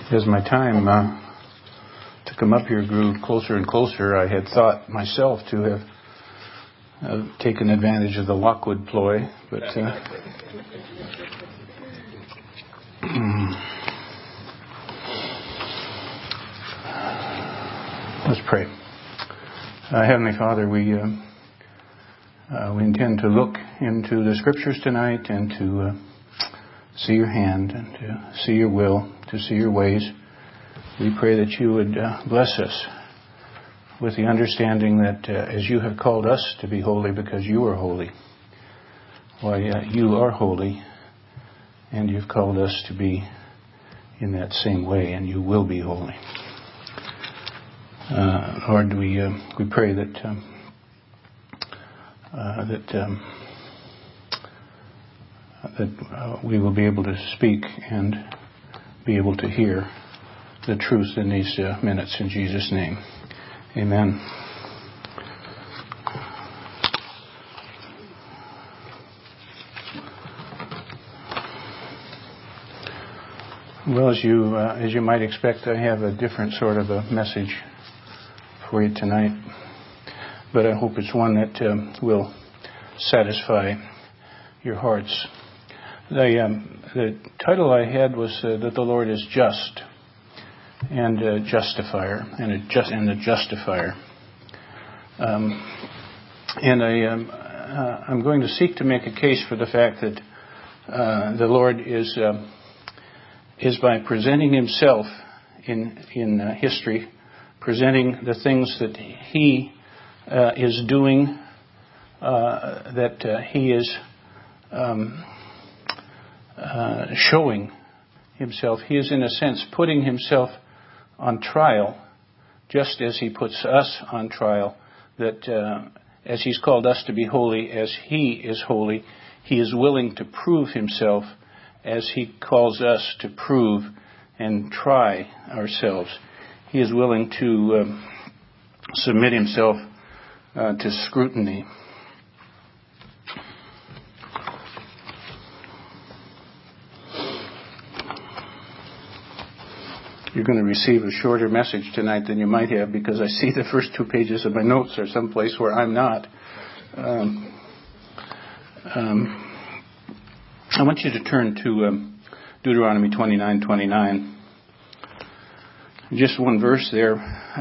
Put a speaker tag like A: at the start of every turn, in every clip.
A: As my time to come up here grew closer and closer, I had thought myself to have taken advantage of the Lockwood ploy, but let's pray. Heavenly Father, we intend to look into the Scriptures tonight and to see your hand and to see your will, to see your ways. We pray that you would bless us with the understanding that as you have called us to be holy because you are holy, you are holy, and you've called us to be in that same way, and you will be holy. Lord, we pray that we will be able to speak and be able to hear the truth in these minutes. In Jesus' name, amen. Well, as you might expect, I have a different sort of a message for you tonight, but I hope it's one that will satisfy your hearts. The title I had was that the Lord is just and a justifier, and the justifier. I'm going to seek to make a case for the fact that the Lord is by presenting Himself in history, presenting the things that He is doing, that He is showing Himself. He is, in a sense, putting Himself on trial, just as He puts us on trial, that as He's called us to be holy as He is holy, He is willing to prove Himself as He calls us to prove and try ourselves. He is willing to submit Himself to scrutiny. You're going to receive a shorter message tonight than you might have, because I see the first 2 pages of my notes are someplace where I'm not. I want you to turn to Deuteronomy 29:29. Just one verse there.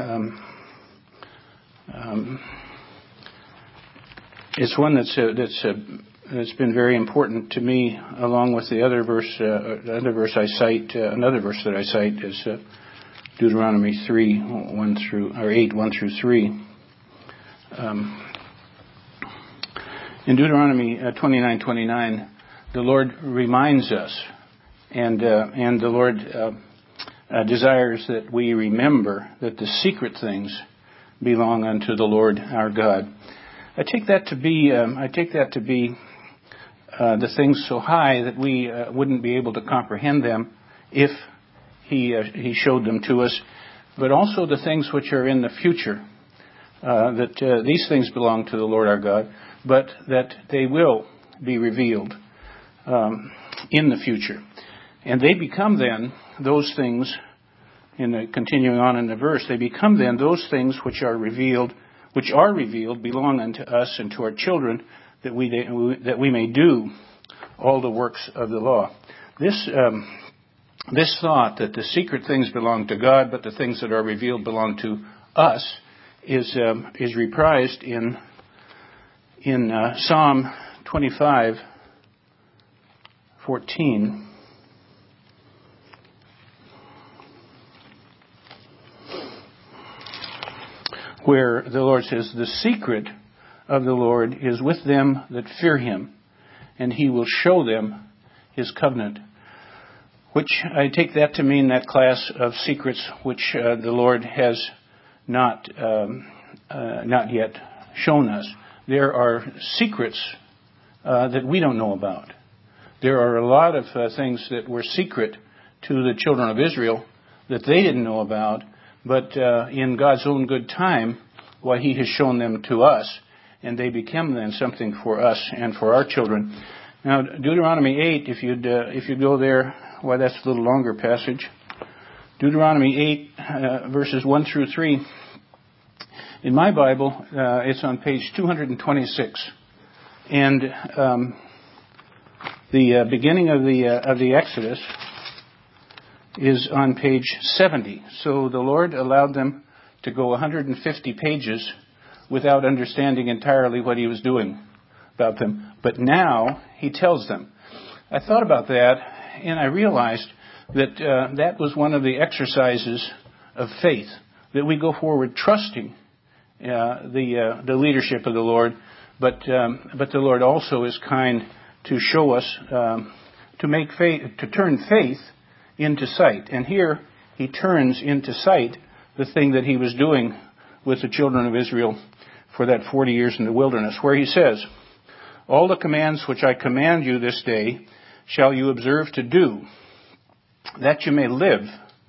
A: It's one that's been very important to me, along with the other verse. Another verse that I cite is Deuteronomy 8, 1 through 3. In Deuteronomy 29:29, the Lord reminds us, and the Lord desires that we remember that the secret things belong unto the Lord our God. I take that to be the things so high that we wouldn't be able to comprehend them if He showed them to us, but also the things which are in the future, that these things belong to the Lord our God, but that they will be revealed in the future. And they become then those things, continuing on in the verse, they become then those things which are revealed belong unto us and to our children, that we may do all the works of the law. This thought that the secret things belong to God, but the things that are revealed belong to us, is reprised in Psalm 25:14. Where the Lord says, "The secret of the Lord is with them that fear Him, and He will show them His covenant." Which I take that to mean that class of secrets which the Lord has not yet shown us. There are secrets that we don't know about. There are a lot of things that were secret to the children of Israel that they didn't know about, but in God's own good time, He has shown them to us, and they become then something for us and for our children. Now, Deuteronomy 8, if you'd go there, that's a little longer passage. Deuteronomy 8, verses 1 through 3. In my Bible, it's on page 226. And the beginning of the Exodus is on page 70. So the Lord allowed them to go 150 pages without understanding entirely what he was doing about them. But now he tells them. I thought about that, and I realized that that was one of the exercises of faith, that we go forward trusting the leadership of the Lord, but the Lord also is kind to show us to turn faith into sight. And here he turns into sight the thing that he was doing with the children of Israel for that 40 years in the wilderness, where he says, "All the commands which I command you this day shall you observe to do, that you may live."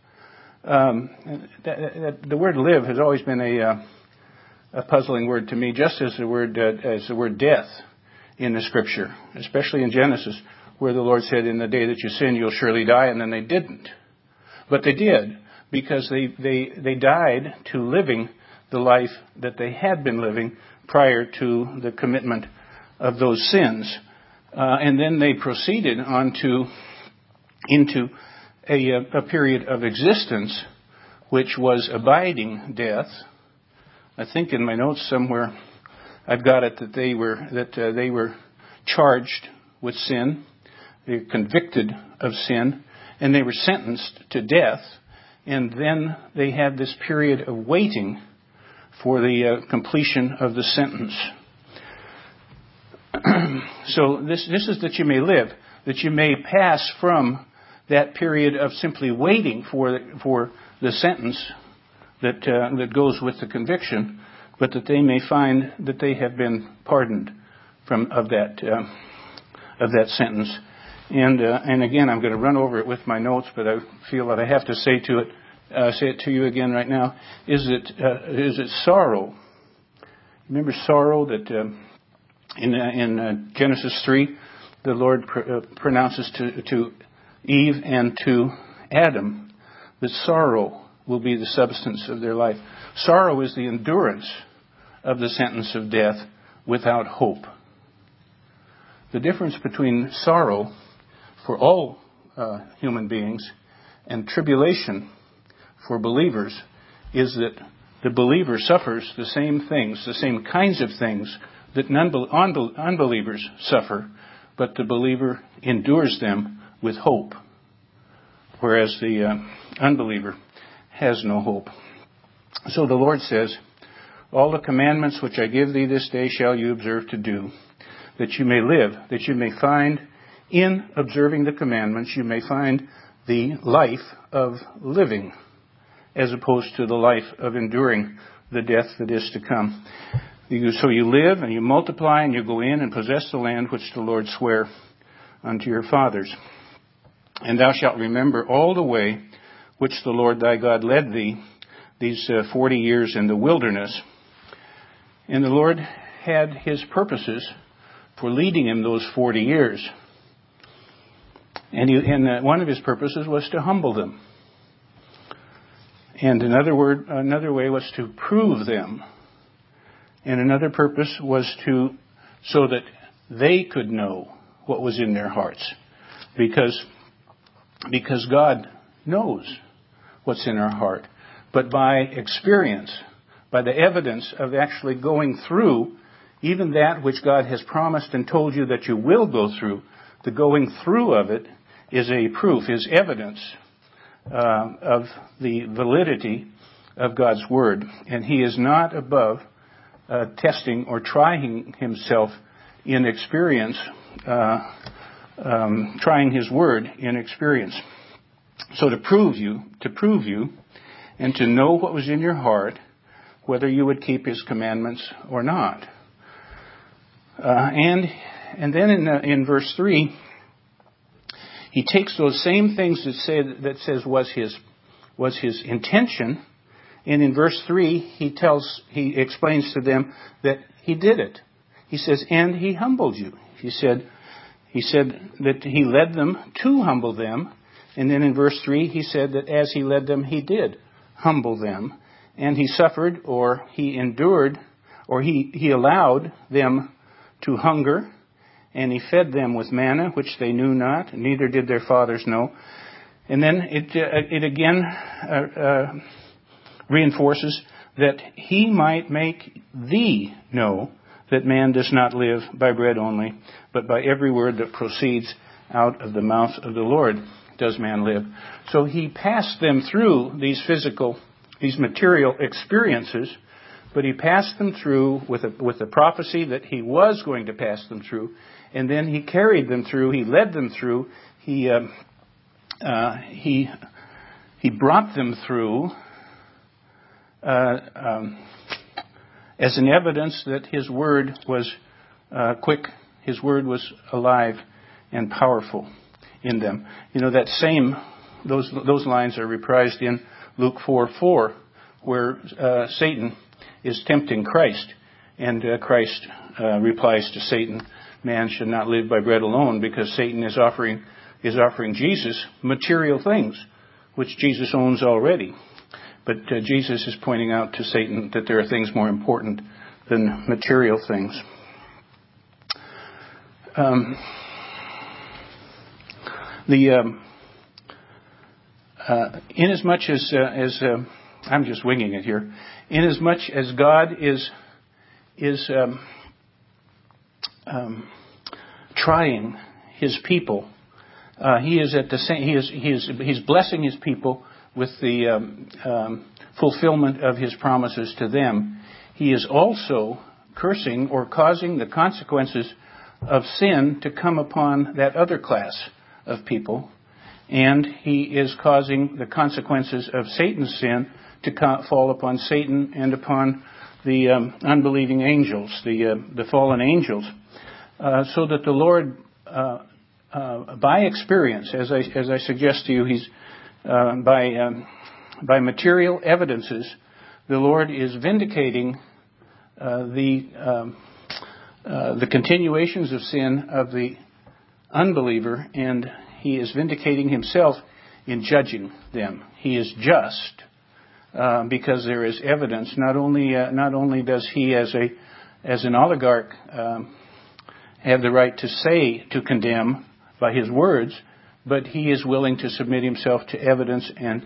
A: The word "live" has always been a puzzling word to me, just as the word death in the Scripture, especially in Genesis, where the Lord said, "In the day that you sin, you'll surely die," and then they didn't. But they did, because they died to living the life that they had been living prior to the commitment of those sins. And then they proceeded into a period of existence which was abiding death. I think in my notes somewhere I've got it that they were charged with sin, they were convicted of sin, and they were sentenced to death. And then they had this period of waiting for the completion of the sentence. So this is that you may live, that you may pass from that period of simply waiting for the sentence that goes with the conviction, but that they may find that they have been pardoned of that sentence. And again, I'm going to run over it with my notes, but I feel that I have to say it to you again right now. Is it sorrow? Remember sorrow that in Genesis 3, the Lord pronounces to Eve and to Adam that sorrow will be the substance of their life. Sorrow is the endurance of the sentence of death without hope. The difference between sorrow for all human beings and tribulation for believers is that the believer suffers the same things, the same kinds of things that unbelievers suffer, but the believer endures them with hope, whereas the unbeliever has no hope. So the Lord says, "All the commandments which I give thee this day shall you observe to do, that you may live, that you may find in observing the commandments, you may find the life of living, as opposed to the life of enduring the death that is to come. So you live and you multiply and you go in and possess the land which the Lord sware unto your fathers. And thou shalt remember all the way which the Lord thy God led thee these 40 years in the wilderness." And the Lord had his purposes for leading him those 40 years. And one of his purposes was to humble them. And another way was to prove them. And another purpose was so that they could know what was in their hearts. Because God knows what's in our heart. But by experience, by the evidence of actually going through even that which God has promised and told you that you will go through, the going through of it is a proof, is evidence of the validity of God's Word. And he is not above testing or trying himself in experience, trying his Word in experience. So to prove you, and to know what was in your heart, whether you would keep his commandments or not. And then in verse 3, he takes those same things that says was his intention, and in verse 3 he explains to them that he did it. He says, "And he humbled you." He said that he led them to humble them, And then in verse 3, he said that as he led them, he did humble them. And he suffered, or he endured, or he allowed them to hunger. And he fed them with manna, which they knew not, neither did their fathers know. And then it again reinforces that he might make thee know that man does not live by bread only, but by every word that proceeds out of the mouth of the Lord does man live. So he passed them through these material experiences, but he passed them through with the prophecy that he was going to pass them through, and then he carried them through, he led them through, he brought them through as an evidence that his word was quick, his word was alive and powerful in them. You know, those lines are reprised in Luke 4:4, where Satan is tempting Christ, and Christ replies to Satan, "Man should not live by bread alone," because Satan is offering Jesus material things, which Jesus owns already. But Jesus is pointing out to Satan that there are things more important than material things. Inasmuch as I'm just winging it here, inasmuch as God is trying His people, He is at the same. He's blessing His people with the fulfillment of His promises to them. He is also cursing or causing the consequences of sin to come upon that other class of people, and He is causing the consequences of Satan's sin to fall upon Satan and upon the unbelieving angels, the fallen angels, so that the Lord, by experience, as I suggest to you, He's by material evidences, the Lord is vindicating the continuations of sin of the unbeliever, and He is vindicating Himself in judging them. He is just because there is evidence. Not only does He, as an oligarch, have the right to condemn by His words, but He is willing to submit Himself to evidence and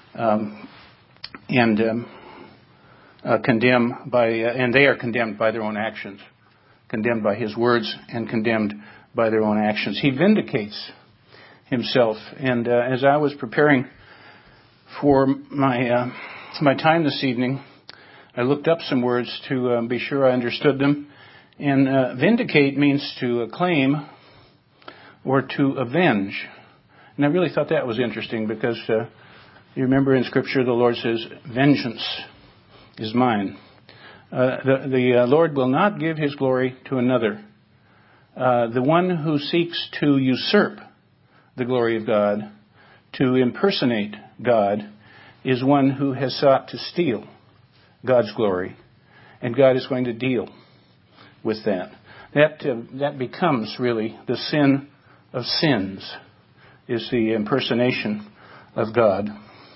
A: condemn by, and they are condemned by their own actions, condemned by His words and condemned by their own actions. He vindicates Himself. And as I was preparing for my time this evening, I looked up some words to be sure I understood them. And vindicate means to claim or to avenge. And I really thought that was interesting because you remember in Scripture the Lord says, "Vengeance is mine." The Lord will not give His glory to another. The one who seeks to usurp the glory of God, to impersonate God, is one who has sought to steal God's glory. And God is going to deal with that. That becomes really the sin of sins, is the impersonation of God.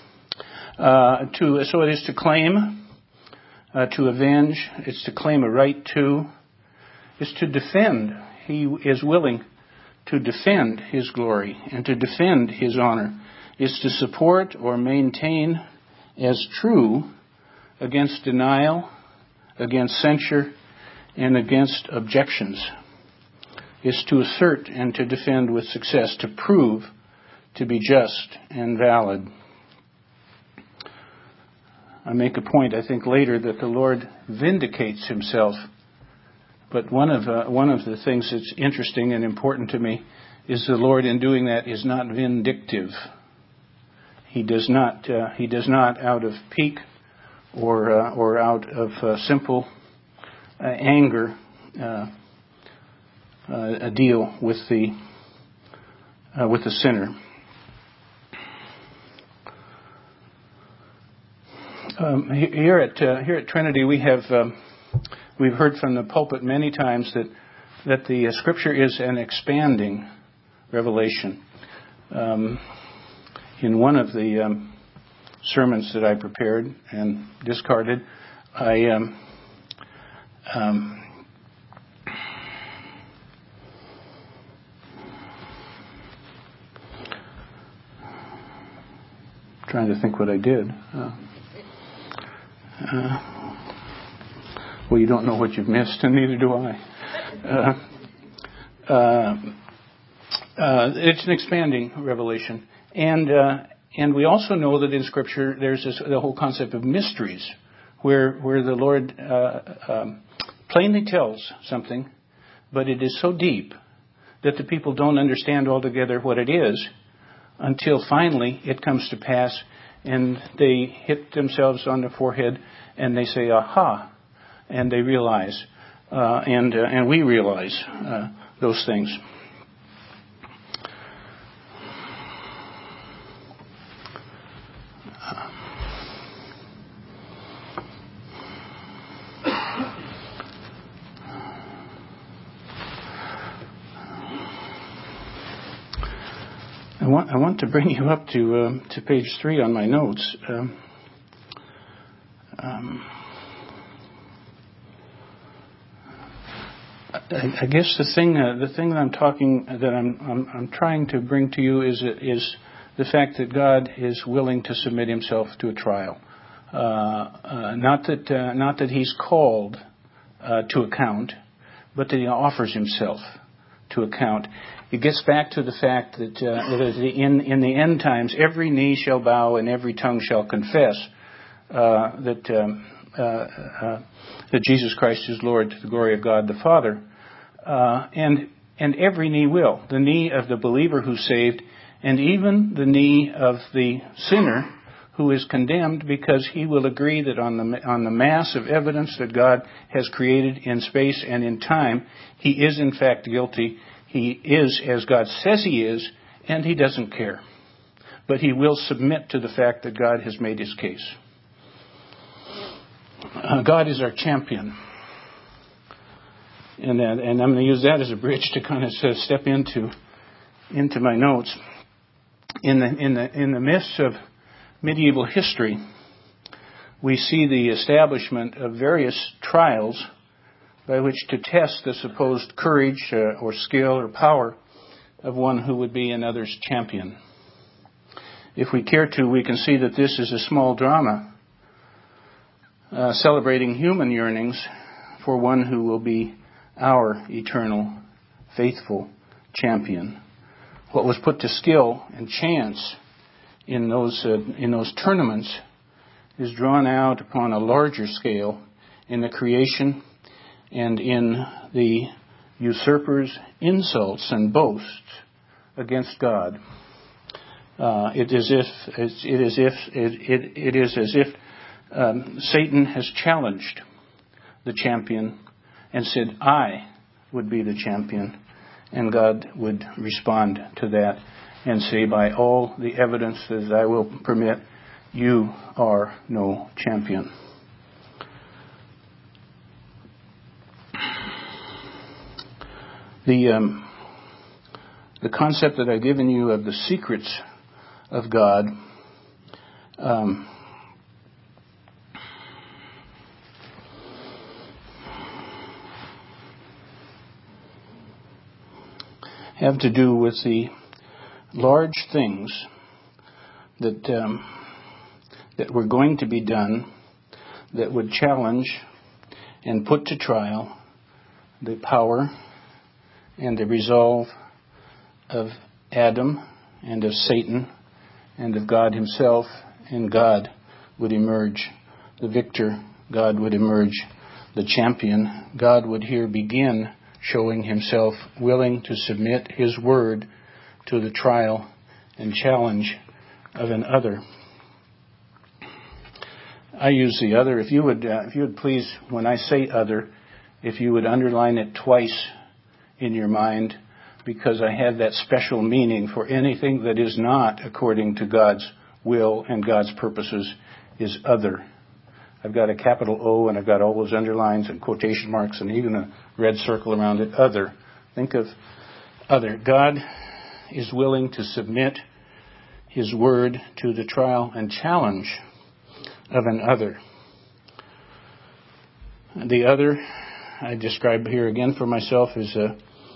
A: So it is to claim, to avenge, it's to claim a right to, it's to defend. He is willing to defend His glory and to defend His honor. It's to support or maintain as true against denial, against censure, and against objections. Is to assert and to defend with success, to prove to be just and valid. I make a point, I think, later that the Lord vindicates Himself. But one of the things that's interesting and important to me is the Lord, in doing that, is not vindictive. He does not out of pique or out of simple anger deal with the sinner. Here at Trinity, we've heard from the pulpit many times that the Scripture is an expanding revelation. in one of the sermons that I prepared and discarded, I trying to think what I did. Well, you don't know what you've missed, and neither do I. It's an expanding revelation, and we also know that in Scripture there's the whole concept of mysteries, where the Lord plainly tells something, but it is so deep that the people don't understand altogether what it is until finally it comes to pass, and they hit themselves on the forehead and they say, "Aha!" and they realize, and we realize those things. I want to bring you up to page 3 on my notes. I guess the thing that I'm trying to bring to you is the fact that God is willing to submit Himself to a trial. Not that He's called to account, but that He offers Himself to account. It gets back to the fact that in the end times, every knee shall bow and every tongue shall confess that Jesus Christ is Lord, to the glory of God the Father. And every knee will. The knee of the believer who's saved, and even the knee of the sinner who is condemned, because he will agree that on the mass of evidence that God has created in space and in time, he is in fact guilty. He is as God says he is, and he doesn't care. But he will submit to the fact that God has made his case. God is our champion. And I'm going to use that as a bridge to kind of step into my notes. In the midst of medieval history, we see the establishment of various trials by which to test the supposed courage or skill or power of one who would be another's champion. If we care to, we can see that this is a small drama celebrating human yearnings for one who will be our eternal, faithful champion. What was put to skill and chance in those tournaments is drawn out upon a larger scale in the creation and in the usurpers' insults and boasts against God. It is as if Satan has challenged the champion and said, "I would be the champion," and God would respond to that and say, "By all the evidence that I will permit, you are no champion." The concept that I've given you of the secrets of God have to do with the large things that were going to be done that would challenge and put to trial the power and the resolve of Adam and of Satan and of God himself, and God would emerge the victor. God would emerge the champion. God would here begin showing himself willing to submit his word to the trial and challenge of an other. I use the other. If you would please, when I say other, if you would underline it twice in your mind, because I have that special meaning for anything that is not according to God's will and God's purposes is other. I've got a capital O, and I've got all those underlines and quotation marks and even a red circle around it. Other. Think of other. God is willing to submit his word to the trial and challenge of an other. The other, I describe here again for myself, is the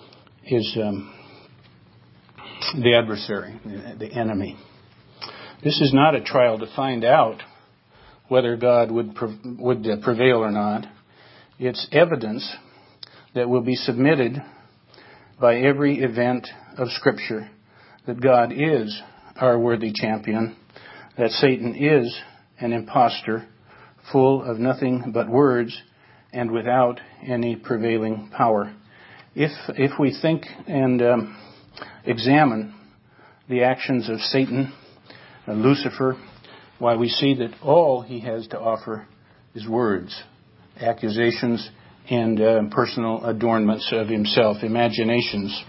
A: adversary, the enemy. This is not a trial to find out whether God would prevail or not. It's evidence that will be submitted by every event of Scripture that God is our worthy champion, that Satan is an impostor, full of nothing but words and without any prevailing power. If we think and examine the actions of Satan, Lucifer, why we see that all he has to offer is words, accusations, and personal adornments of himself, imaginations.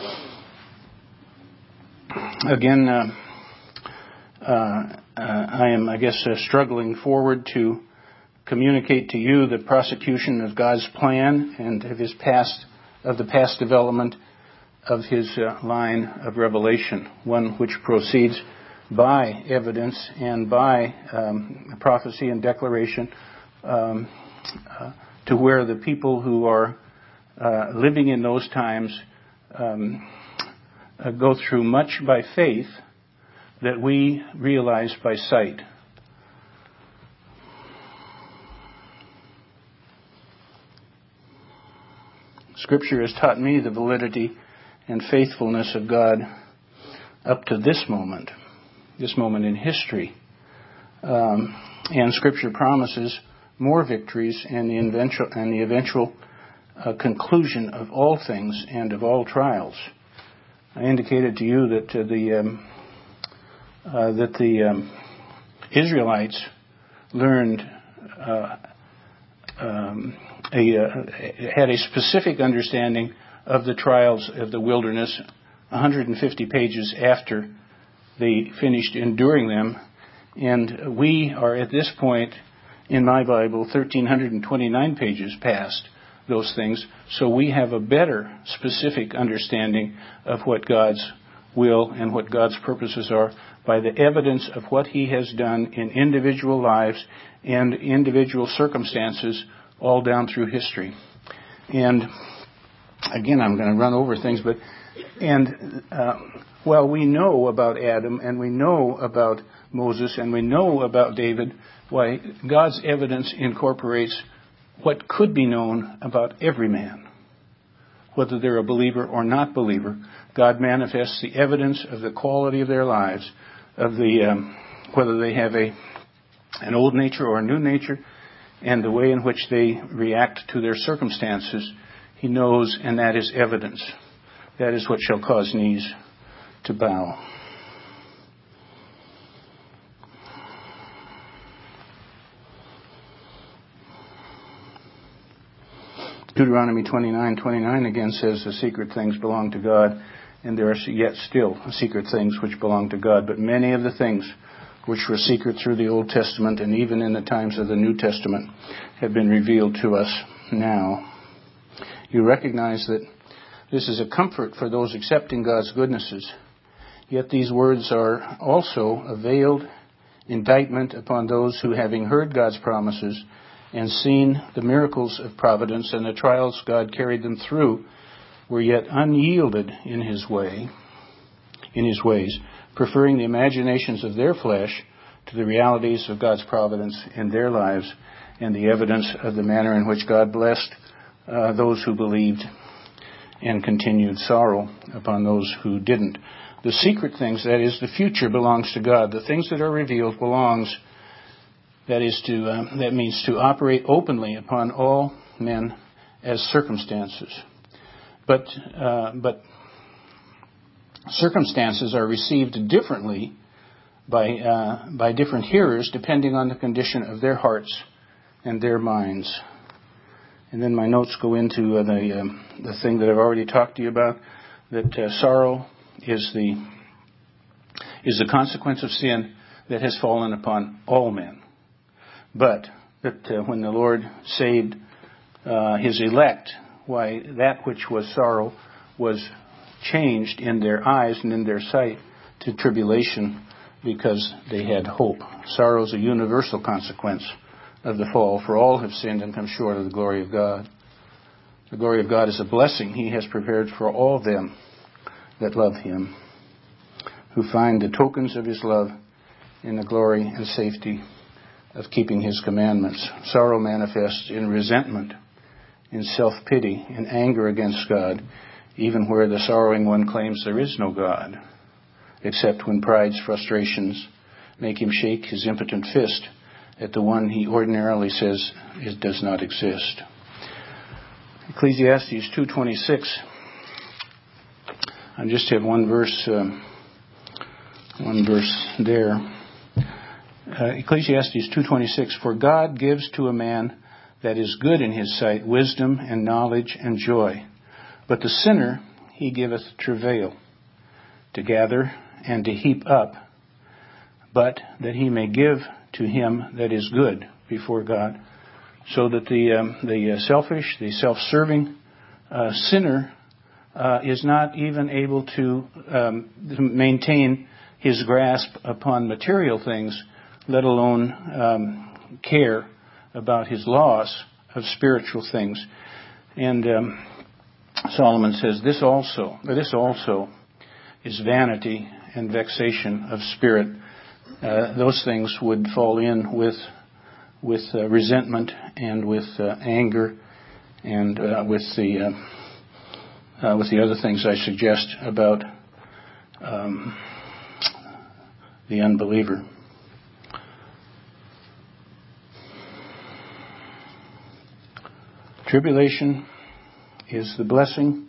A: Again, I am, struggling forward to communicate to you the prosecution of God's plan and of the past development of his line of revelation, one which proceeds by evidence and by prophecy and declaration to where the people who are living in those times go through much by faith that we realize by sight. Scripture has taught me the validity and faithfulness of God up to this moment in history. And Scripture promises more victories and the eventual conclusion of all things and of all trials. I indicated to you that the Israelites learned had a specific understanding of the trials of the wilderness 150 pages after they finished enduring them. And we are at this point in my Bible 1,329 pages past those things. So we have a better specific understanding of what God's will and what God's purposes are by the evidence of what he has done in individual lives and individual circumstances all down through history. And again, I'm going to run over things, while we know about Adam and we know about Moses and we know about David, why God's evidence incorporates what could be known about every man. Whether they're a believer or not believer, God manifests the evidence of the quality of their lives, of whether they have an old nature or a new nature, and the way in which they react to their circumstances. He knows, and that is evidence. That is what shall cause knees to bow. Deuteronomy 29:29 again says the secret things belong to God, and there are yet still secret things which belong to God. But many of the things which were secret through the Old Testament and even in the times of the New Testament have been revealed to us now. You recognize that this is a comfort for those accepting God's goodnesses. Yet these words are also a veiled indictment upon those who, having heard God's promises and seen the miracles of providence and the trials God carried them through, were yet unyielded in his ways, preferring the imaginations of their flesh to the realities of God's providence in their lives and the evidence of the manner in which God blessed those who believed and continued sorrow upon those who didn't. The secret things, that is, the future, belongs to God. The things that are revealed belongs, that means to operate openly upon all men as circumstances. But circumstances are received differently by different hearers depending on the condition of their hearts and their minds. And then my notes go into the thing that I've already talked to you about, that sorrow is the consequence of sin that has fallen upon all men. But that when the Lord saved his elect, why that which was sorrow was changed in their eyes and in their sight to tribulation because they had hope. Sorrow is a universal consequence of the fall, for all have sinned and come short of the glory of God. The glory of God is a blessing He has prepared for all them that love Him, who find the tokens of His love in the glory and safety of keeping His commandments. Sorrow manifests in resentment, in self-pity, in anger against God, even where the sorrowing one claims there is no God, except when pride's frustrations make him shake his impotent fist at the one he ordinarily says does not exist. Ecclesiastes 2:26. I just have one verse there. Ecclesiastes 2:26. For God gives to a man that is good in his sight wisdom and knowledge and joy, but the sinner He giveth travail to gather and to heap up, but that he may give to him that is good before God. So that the selfish, the self-serving sinner is not even able to maintain his grasp upon material things, let alone care about his loss of spiritual things. And Solomon says, this also is vanity and vexation of spirit. Those things would fall in with resentment and with anger and with the other things I suggest about the unbeliever. Tribulation is the blessing.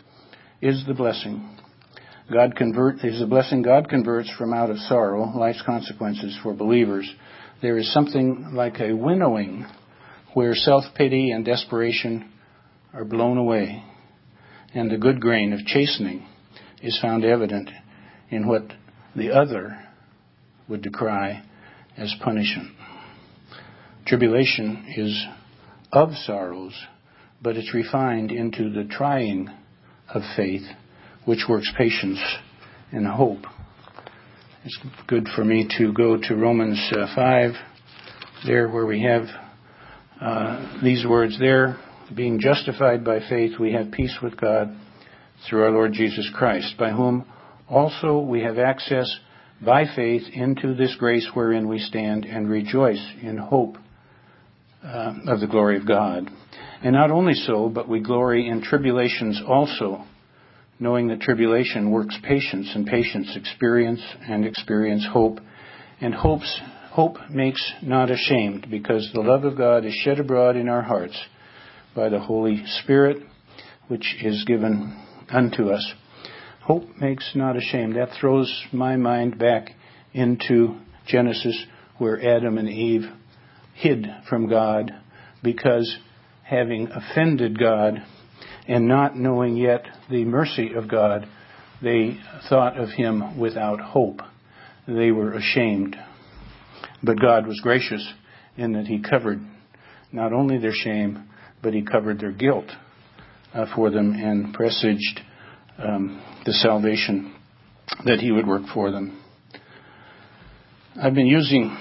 A: God converts from out of sorrow, life's consequences for believers. There is something like a winnowing where self-pity and desperation are blown away, and the good grain of chastening is found evident in what the other would decry as punishment. Tribulation is of sorrows, but it's refined into the trying of faith, which works patience and hope. It's good for me to go to Romans 5, there where we have these words there. Being justified by faith, we have peace with God through our Lord Jesus Christ, by whom also we have access by faith into this grace wherein we stand and rejoice in hope of the glory of God. And not only so, but we glory in tribulations also, knowing that tribulation works patience, and patience experience, and experience hope. And hope makes not ashamed, because the love of God is shed abroad in our hearts by the Holy Spirit, which is given unto us. Hope makes not ashamed. That throws my mind back into Genesis, where Adam and Eve hid from God because having offended God and not knowing yet the mercy of God, they thought of Him without hope. They were ashamed. But God was gracious in that He covered not only their shame, but He covered their guilt for them and presaged the salvation that He would work for them. I've been using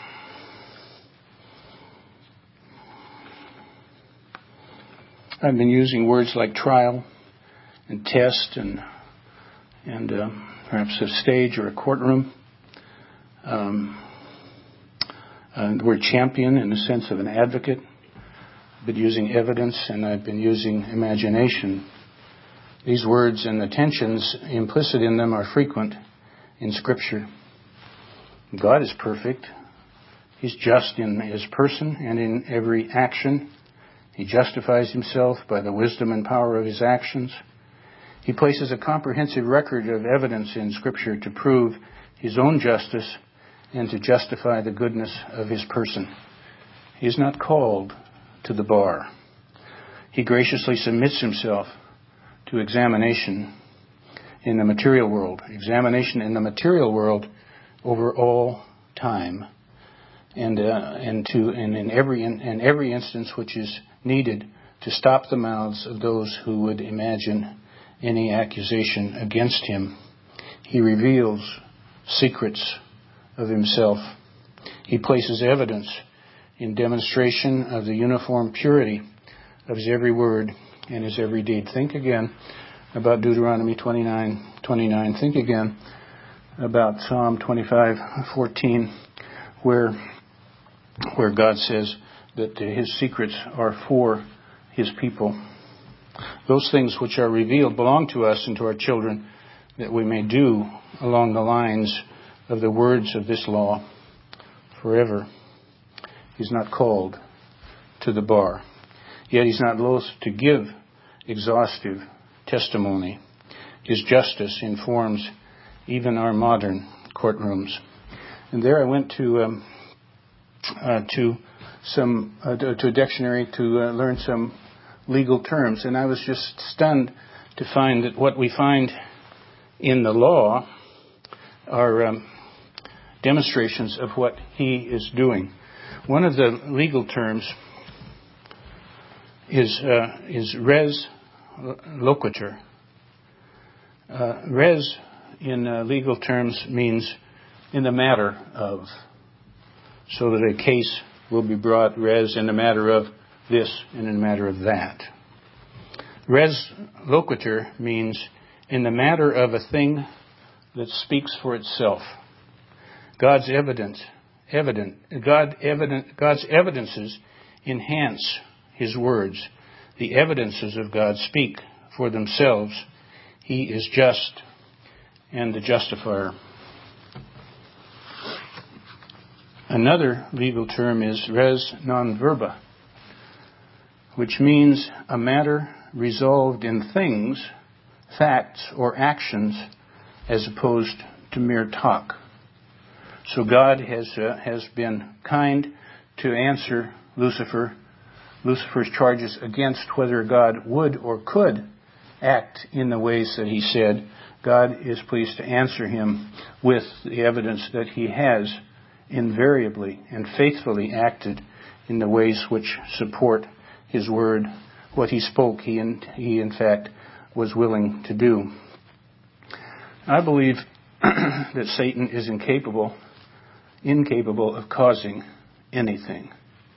A: words like trial and test and perhaps a stage or a courtroom. The word champion in the sense of an advocate. I've been using evidence, and I've been using imagination. These words and the tensions implicit in them are frequent in Scripture. God is perfect. He's just in His person and in every action. He justifies Himself by the wisdom and power of His actions. He places a comprehensive record of evidence in Scripture to prove His own justice and to justify the goodness of His person. He is not called to the bar. He graciously submits Himself to examination in the material world. Examination in the material world over all time. And in every instance which is needed to stop the mouths of those who would imagine any accusation against Him. He reveals secrets of himself. He places evidence in demonstration of the uniform purity of his every word and his every deed. Think again about Deuteronomy 29:29. Think again about Psalm 25:14, where God says that his secrets are for his people. Those things which are revealed belong to us and to our children, that we may do along the lines of the words of this law forever. He's not called to the bar, yet he's not loath to give exhaustive testimony. His justice informs even our modern courtrooms. And there I went to a dictionary to learn some legal terms, and I was just stunned to find that what we find in the law are demonstrations of what he is doing. One of the legal terms is res loquitur. Res in legal terms means in the matter of, so that a case will be brought res in the matter of this and in the matter of that. Res loquitur means in the matter of a thing that speaks for itself. God's evidences enhance his words. The evidences of God speak for themselves. He is just and the justifier. Another legal term is res non verba, which means a matter resolved in things, facts, or actions, as opposed to mere talk. So God has been kind to answer Lucifer's charges against whether God would or could act in the ways that he said. God is pleased to answer him with the evidence that he has invariably and faithfully acted in the ways which support his word. What he spoke, he in fact was willing to do. I believe that Satan is incapable of causing anything.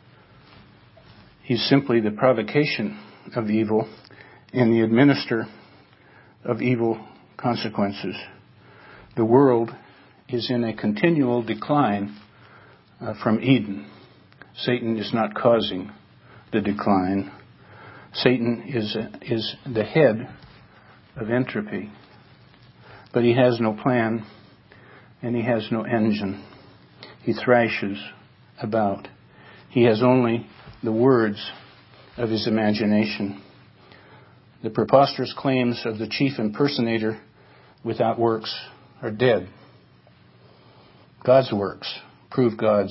A: He's simply the provocation of evil and the administrator of evil consequences. The world is in a continual decline from Eden. Satan is not causing the decline. Satan is the head of entropy, but he has no plan and he has no engine. He thrashes about. He has only the words of his imagination. The preposterous claims of the chief impersonator without works are dead. God's works prove that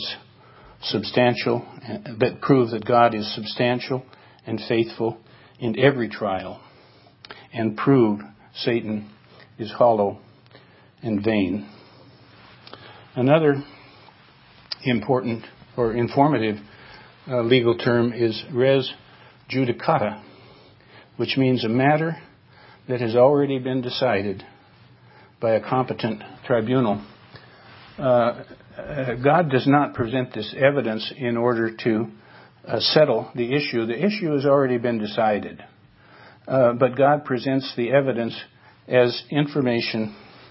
A: God is substantial and faithful in every trial, and prove Satan is hollow and vain. Another important or informative legal term is res judicata, which means a matter that has already been decided by a competent tribunal. God does not present this evidence in order to settle the issue. The issue has already been decided. But God presents the evidence as information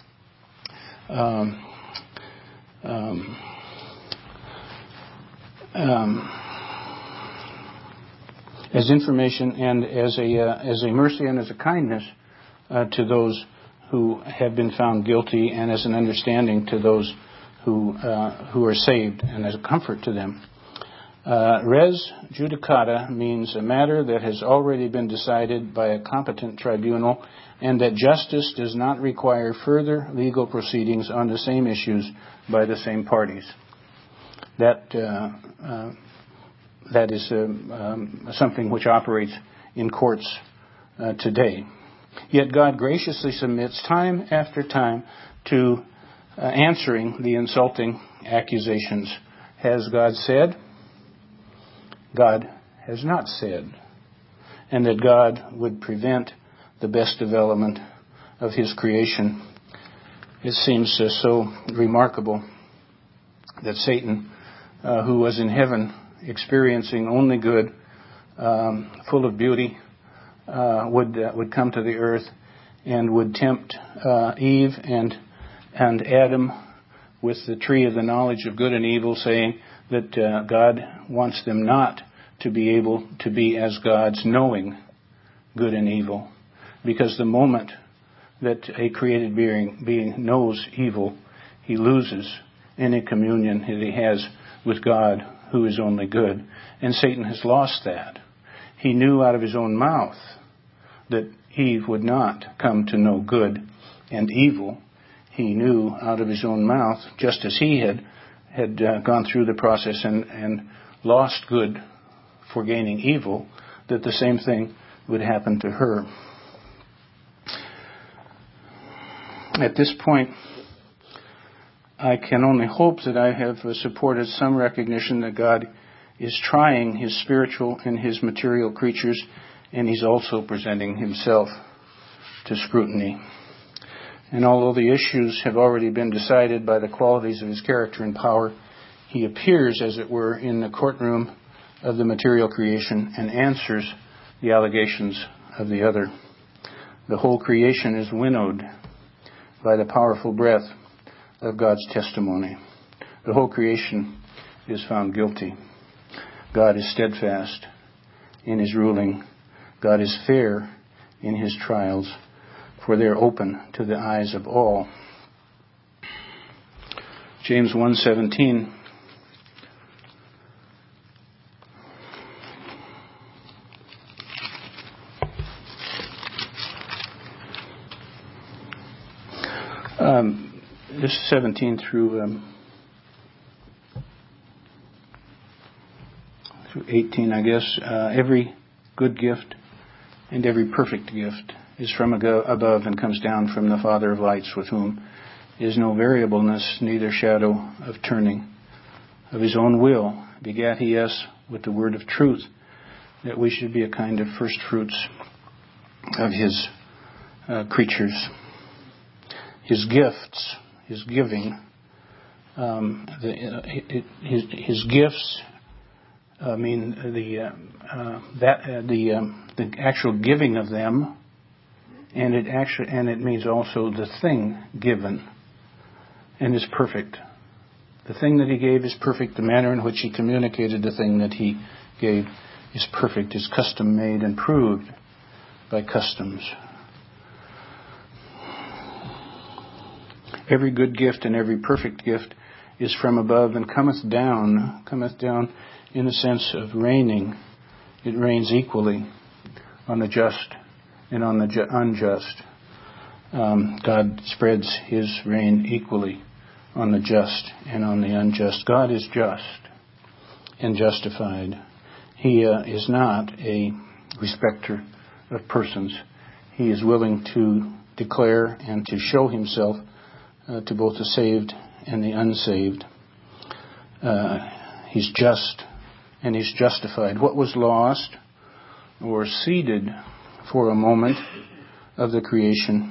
A: and as a mercy and as a kindness to those who have been found guilty, and as an understanding to those who are saved, and as a comfort to them. Res judicata means a matter that has already been decided by a competent tribunal, and that justice does not require further legal proceedings on the same issues by the same parties. That is something which operates in courts today. Yet God graciously submits time after time to answering the insulting accusations. Has God said? God has not said. And that God would prevent the best development of his creation. It seems so remarkable that Satan, who was in heaven experiencing only good, full of beauty, would come to the earth and would tempt Eve and Adam with the tree of the knowledge of good and evil, saying that God wants them not to be able to be as gods, knowing good and evil. Because the moment that a created being knows evil, he loses any communion that he has with God, who is only good. And Satan has lost that. He knew out of his own mouth that Eve would not come to know good and evil. He knew out of his own mouth, just as he had gone through the process and lost good for gaining evil, that the same thing would happen to her. At this point, I can only hope that I have supported some recognition that God is trying his spiritual and his material creatures, and he's also presenting himself to scrutiny. And although the issues have already been decided by the qualities of his character and power, he appears, as it were, in the courtroom of the material creation and answers the allegations of the other. The whole creation is winnowed by the powerful breath of God's testimony. The whole creation is found guilty. God is steadfast in his ruling. God is fair in his trials, for they're open to the eyes of all. James 1:17. This is 17 through 18, I guess. Every good gift and every perfect gift is from above and comes down from the Father of lights, with whom is no variableness, neither shadow of turning. Of his own will begat he us with the word of truth, that we should be a kind of first fruits of his creatures. His gifts, his giving, his gifts. The actual giving of them, and it means also the thing given, and is perfect. The thing that he gave is perfect. The manner in which he communicated the thing that he gave is perfect. Is custom made and proved by customs. Every good gift and every perfect gift is from above and cometh down in the sense of raining. It rains equally on the just and on the unjust. God spreads his rain equally on the just and on the unjust. God is just and justified. He is not a respecter of persons. He is willing to declare and to show himself to both the saved and the unsaved. He's just and he's justified. What was lost or ceded for a moment of the creation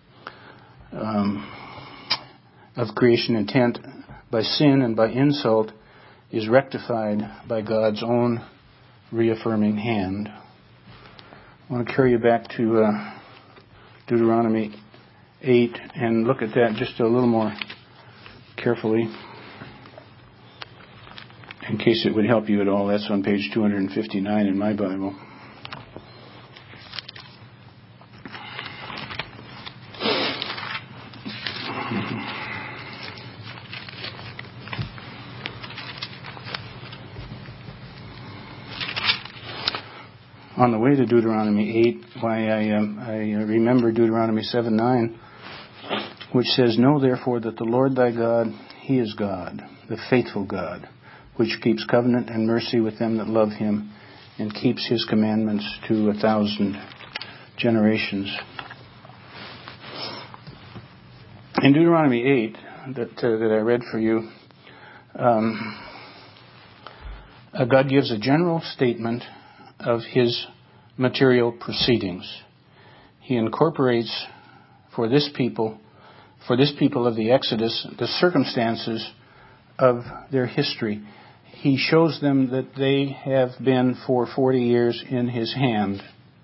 A: intent by sin and by insult is rectified by God's own reaffirming hand. I want to carry you back to Deuteronomy 8 and look at that just a little more carefully, in case it would help you at all. That's on page 259 in my Bible. On the way to Deuteronomy 8, I remember Deuteronomy 7:9, which says, "Know therefore that the Lord thy God, he is God, the faithful God, which keeps covenant and mercy with them that love him, and keeps his commandments to 1,000 generations." In Deuteronomy 8, that I read for you, God gives a general statement of his material proceedings. He incorporates for this people of the Exodus, the circumstances of their history. He shows them that they have been for 40 years in His hand.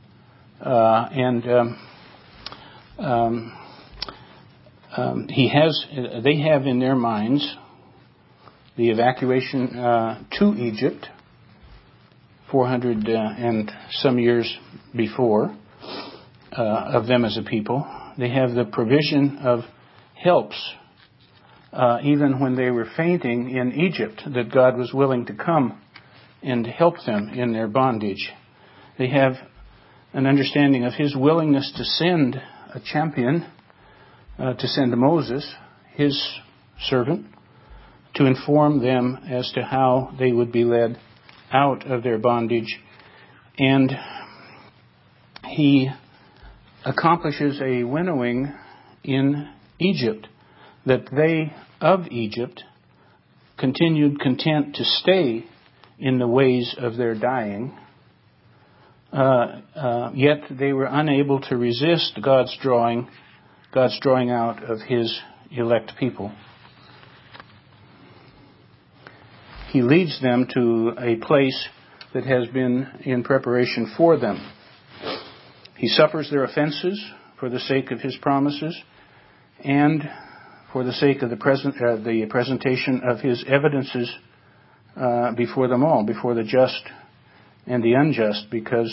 A: They have in their minds the evacuation to Egypt 400 and some years before of them as a people. They have the provision of helps even when they were fainting in Egypt, that God was willing to come and help them in their bondage. They have an understanding of His willingness to send a champion, to send Moses, His servant, to inform them as to how they would be led out of their bondage. And He accomplishes a winnowing in Egypt, that they of Egypt continued content to stay in the ways of their dying, yet they were unable to resist God's drawing out of His elect people. He leads them to a place that has been in preparation for them. He suffers their offenses for the sake of His promises and for the sake of the presentation of His evidences before them all, before the just and the unjust, because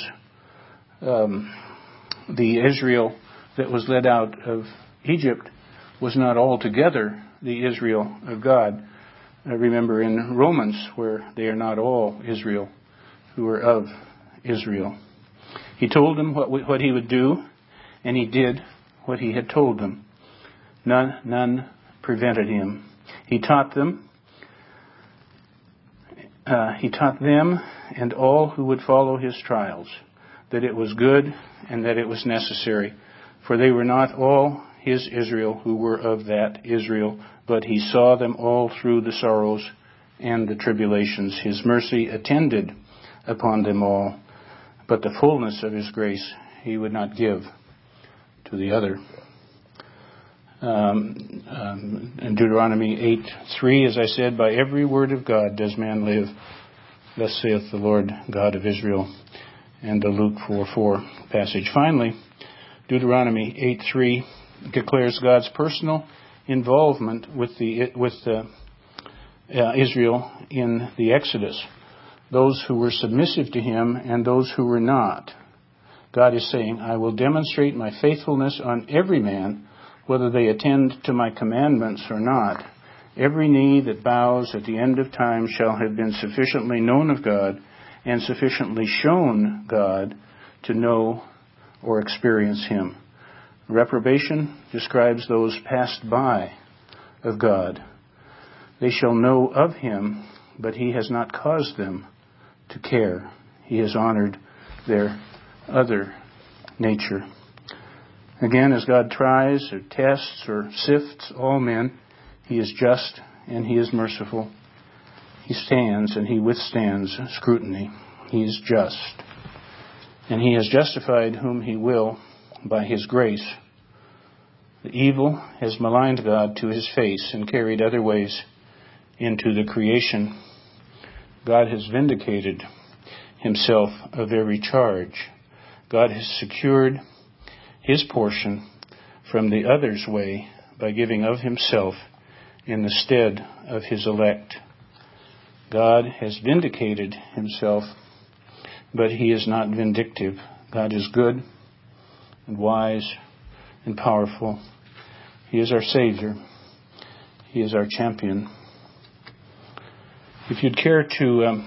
A: the Israel that was led out of Egypt was not altogether the Israel of God. Remember in Romans, where they are not all Israel who are of Israel. He told them what He would do, and He did what He had told them. None prevented Him. He taught them and all who would follow His trials that it was good and that it was necessary, for they were not all His Israel who were of that Israel, but He saw them all through the sorrows and the tribulations. His mercy attended upon them all, but the fullness of His grace He would not give to the other. In Deuteronomy 8:3, as I said, by every word of God does man live. Thus saith the Lord God of Israel. And the Luke 4:4 passage. Finally, Deuteronomy 8:3 declares God's personal involvement with Israel in the Exodus. Those who were submissive to Him and those who were not. God is saying, I will demonstrate my faithfulness on every man, whether they attend to my commandments or not. Every knee that bows at the end of time shall have been sufficiently known of God and sufficiently shown God to know or experience Him. Reprobation describes those passed by of God. They shall know of Him, but He has not caused them to care. He has honored their other nature. Again, as God tries or tests or sifts all men, He is just and He is merciful. He stands and He withstands scrutiny. He is just. And He has justified whom He will by His grace. The evil has maligned God to His face and carried other ways into the creation. God has vindicated Himself of every charge. God has secured His portion from the other's way by giving of Himself in the stead of His elect. God has vindicated Himself, but He is not vindictive. God is good and wise and powerful. He is our Savior. He is our champion. If you'd care to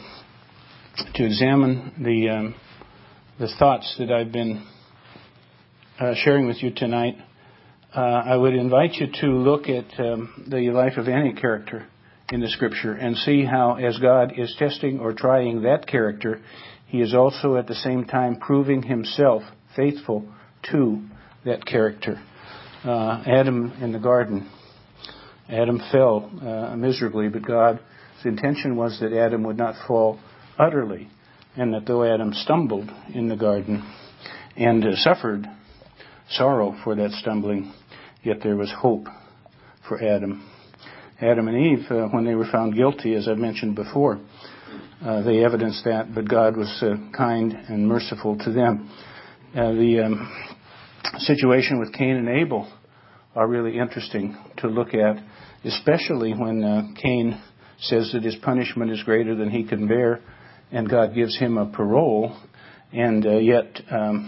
A: examine the thoughts that I've been sharing with you tonight, I would invite you to look at the life of any character in the Scripture and see how, as God is testing or trying that character, He is also at the same time proving Himself faithful to that character. Adam in the garden. Adam fell miserably, but God's intention was that Adam would not fall utterly, and that though Adam stumbled in the garden and suffered sorrow for that stumbling, yet there was hope for Adam. Adam and Eve, when they were found guilty, as I mentioned before, they evidenced that, but God was kind and merciful to them. The situation with Cain and Abel are really interesting to look at, especially when Cain says that his punishment is greater than he can bear, and God gives him a parole, and yet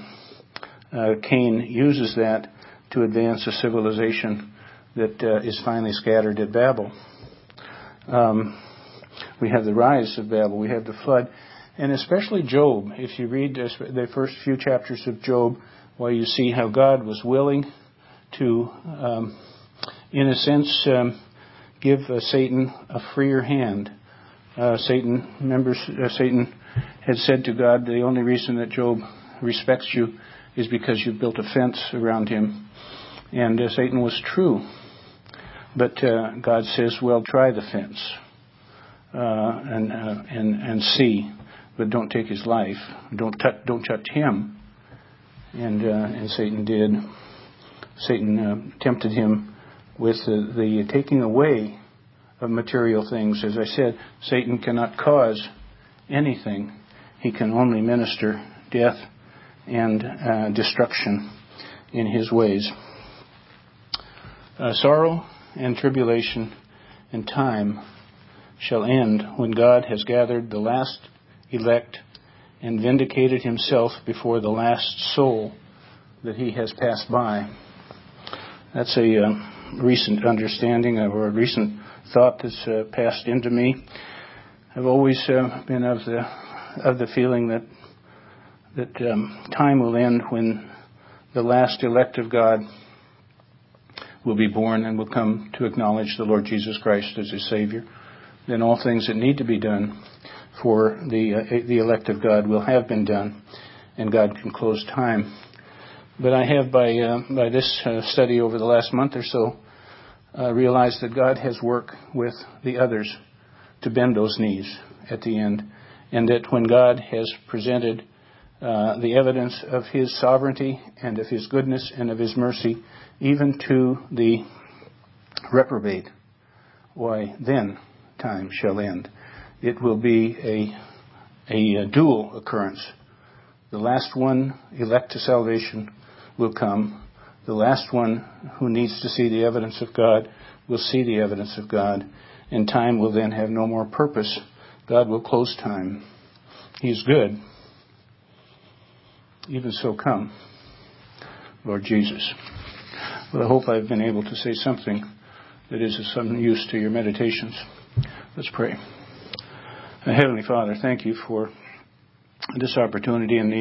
A: Cain uses that to advance a civilization that is finally scattered at Babel. We have the rise of Babel, we have the flood, and especially Job. If you read the first few chapters of Job, well, you see how God was willing to, in a sense, give Satan a freer hand. Satan had said to God, the only reason that Job respects you is because you've built a fence around him. And Satan was true. But God says, well, try the fence and see, but don't take his life. Don't touch him. And Satan did. Satan tempted him with the taking away of material things. As I said, Satan cannot cause anything. He can only minister death and destruction in his ways. Sorrow and tribulation and time shall end when God has gathered the last elect and vindicated himself before the last soul that he has passed by. That's a recent understanding or a recent thought that's passed into me. I've always been of the feeling that time will end when the last elect of God will be born and will come to acknowledge the Lord Jesus Christ as his Savior. Then all things that need to be done for the elect of God will have been done, and God can close time. But I have, by this study over the last month or so, realized that God has worked with the others to bend those knees at the end, and that when God has presented the evidence of his sovereignty and of his goodness and of his mercy, even to the reprobate, why then time shall end. It will be a dual occurrence. The last one, elect to salvation, will come. The last one who needs to see the evidence of God will see the evidence of God, and time will then have no more purpose. God will close time. He's good. Even so come, Lord Jesus. Well, I hope I've been able to say something that is of some use to your meditations. Let's pray. Heavenly Father, thank you for this opportunity and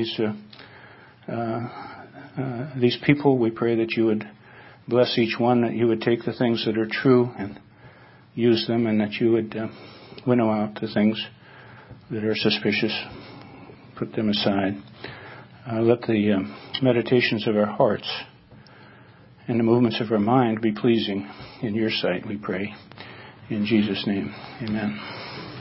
A: these people. We pray that you would bless each one, that you would take the things that are true and use them, and that you would winnow out the things that are suspicious. Put them aside. Let the meditations of our hearts and the movements of our mind be pleasing in your sight, we pray. In Jesus' name, amen.